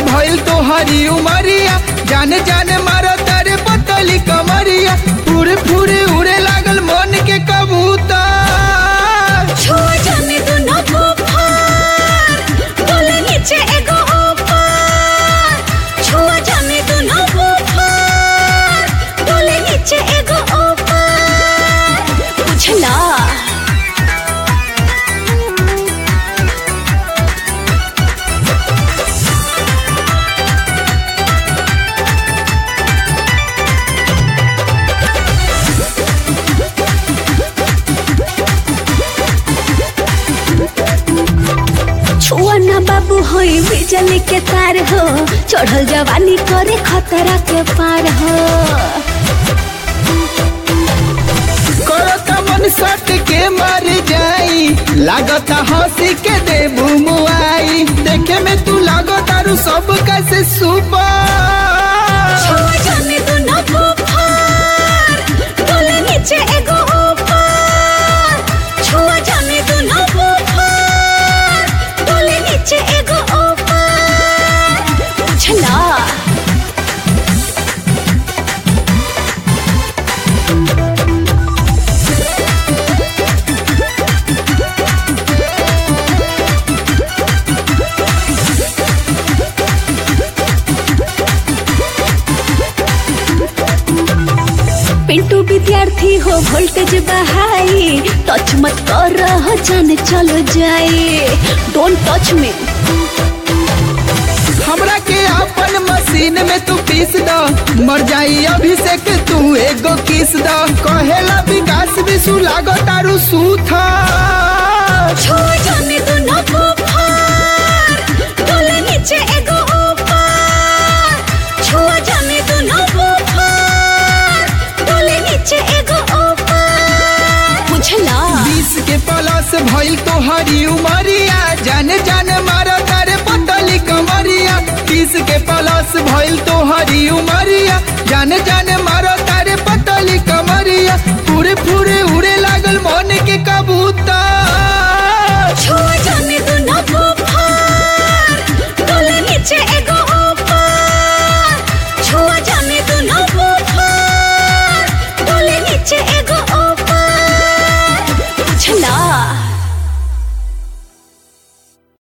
भइल तोहरी उमरिया, जाने जाने मारो तारे पतली कमरिया, पूरे पूरे उड़े लागल मन के कबूतर। छुआ जाने दो ना बुखार, बोले नीचे एगो ऊपर। छुआ जाने दो ना बुखार, बोले नीचे एगो ऊपर। बुझला छुआ ना बाबू होई बिजली के तार हो, चढ़ल जवानी करे खतरा के पार हो। करता मन सट के मर जाई, लागता हंसी के देबू मुआई, देखे में तू लागो तारू सब कैसे सुपर। छुआ जाने दो ना बुखार, बोले नीचे एगो ऊपर। छुआ जाने दो ना बुखार, बोले नीचे एगो ऊपर। बुझला पिंटू विद्यार्थी हो वोल्टेज बहाई, टच मत कर जाने चलो जाए। Don't touch me. हमरा के अपन मशीन में तू पीस दो, मर जाई अभिषेक तू एगो किस दो, कहेला विकास विशु लागो तारू सूथा। छुआ जाने दो ना बुखार, बोले नीचे एगो ऊपर। छुआ जाने दो ना बुखार, बोले नीचे एगो ऊपर। बुझला 20 के प्लस भइल तोहरी उमरिया, जाने जाने मारो तारे पतली कमरिया। 20 के प्लस भइल तोहरी उमरिया, जाने जाने मारो तारे पतली कमरिया, पूरे पूरे उड़े लागल मन के कबूतर।